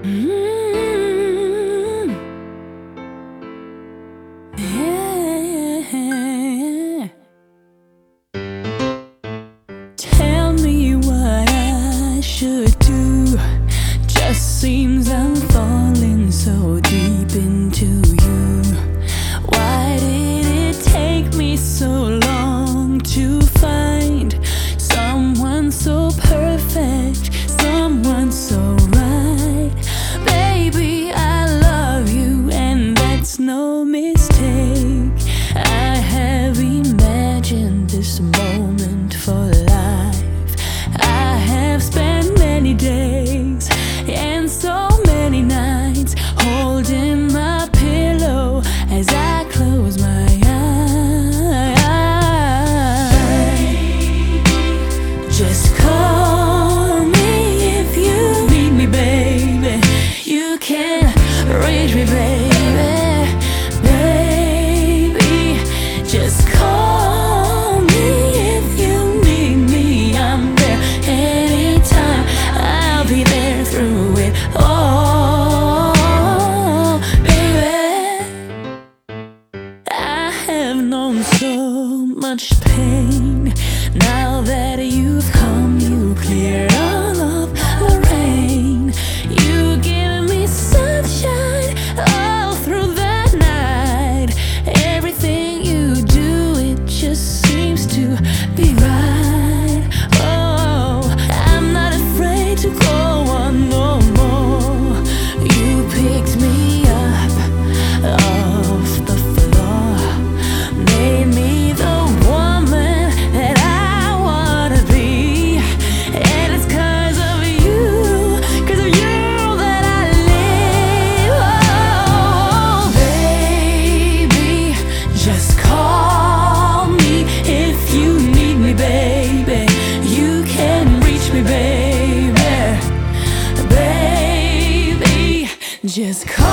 Mm, yeah. Tell me what I should do. Just seems I'm falling so deep into you. Why did it take me so long to find someone so perfect, someone so right? Baby, I love you, and that's no mistake. I have imagined this moment for life. I have spent many days and so many nights holding my pillow as I close my eyes. Just call me if you need me, baby. You can reach me, baby. Baby, just call me if you need me. I'm there anytime. I'll be there through it all, baby. I have known so much pain. Now that you've come, you cleared all of the rain. You give me sunshine all through the night. Everything you do, it just seems to be right. Oh, I'm not afraid to go on no more. You picked me up off the floor, made me the woman that I wanna be. And it's 'cause of you that I live. Oh, baby, just call me if you need me, baby. You can reach me, baby. Baby, just call